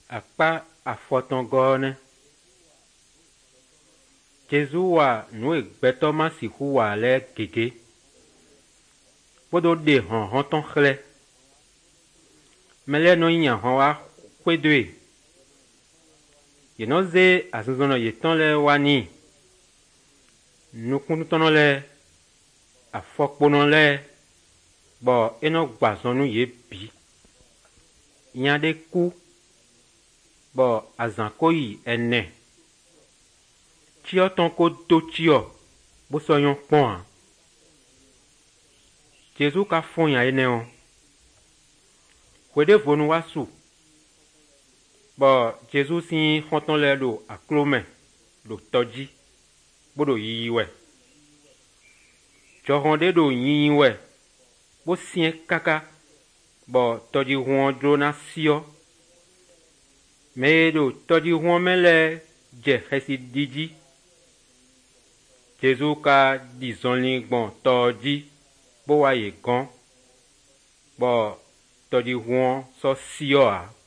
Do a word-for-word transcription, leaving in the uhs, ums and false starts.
Akpa afɔtɔngɔne. Jésus wa nu egbeto ma si hu wa le gege. Podo de hon hon ton chle. Mele no nya hon wa kwedoe. Ye no ze azuzono ye ton le wani. Nukunu tono le afɔkpono le bo eno gbazonu ye bi. Nyade ku bo azankoyi ene. Tio ton ko do tio bo soyon pon. Jésus ka fon ya ene on. Kwede vonu wasu. Bo Jésus si honton le do aklome do toji bo do yiwe. Johonde do yiwe bo sien kaka bo toji huon drona sio. Me do toji huon mele je hesi diji. Jésus ka disonli gbon toji bo wa ye gon. Bo toji huon so sio a.